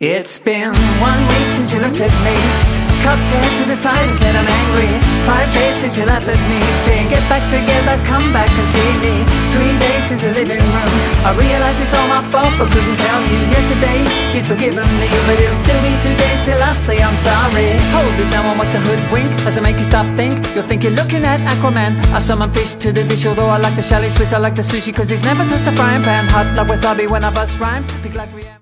It's been 1 week since you looked at me, cocked your head to the side and said I'm angry. 5 days since you laughed at me, saying get back together, come back and see me. 3 days since the living room, I realized it's all my fault but couldn't tell you. Yesterday you'd forgiven me, but it'll still be 2 days till I say I'm sorry. Hold it now and watch the hood wink as I make you stop think. You'll think you're looking at Aquaman. I summon fish to the dish, although I like the chalet Swiss. I like the sushi cause it's never touched a frying pan. Hot like wasabi when I bust rhymes, big like